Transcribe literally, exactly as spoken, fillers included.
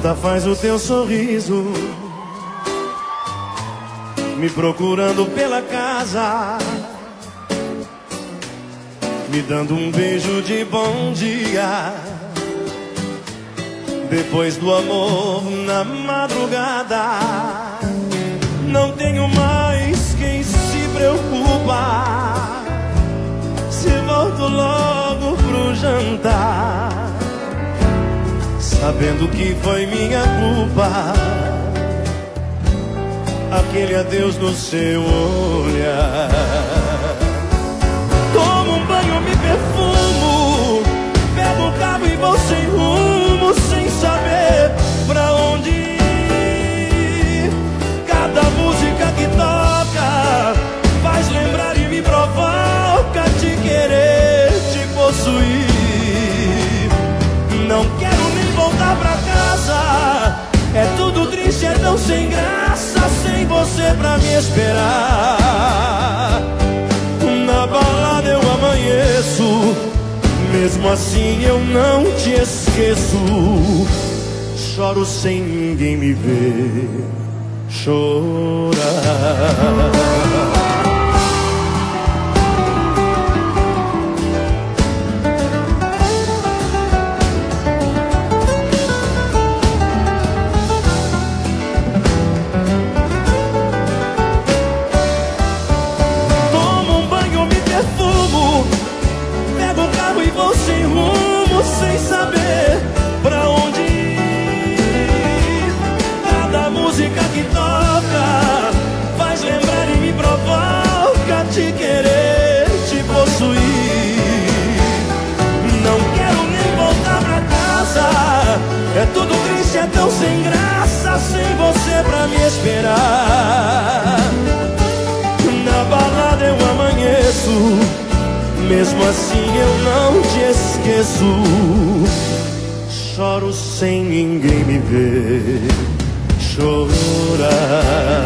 falta faz o teu sorriso, me procurando pela casa, me dando um beijo de bom dia. Depois do amor na madrugada, não tenho mais quem se preocupa se volto logo pro jantar, sabendo que foi minha culpa aquele adeus no seu olhar. Tomo um banho, me perfumo, pego um carro e vou sem rumo, sem saber pra onde ir. Cada música que toca faz lembrar e me provoca te querer, te possuir. Não quero nem voltar pra casa, é tudo triste, é tão sem graça, sem você pra me esperar. Na balada eu amanheço, mesmo assim eu não te esqueço. Choro sem ninguém me ver chorar. Sem saber pra onde ir. Cada música que toca faz lembrar e me provoca te querer, te possuir. Não quero nem voltar pra casa, é tudo triste, é tão sem graça, sem você pra me esperar. Na balada eu amanheço, mesmo assim eu não te esqueço. Choro sem ninguém me ver chorar.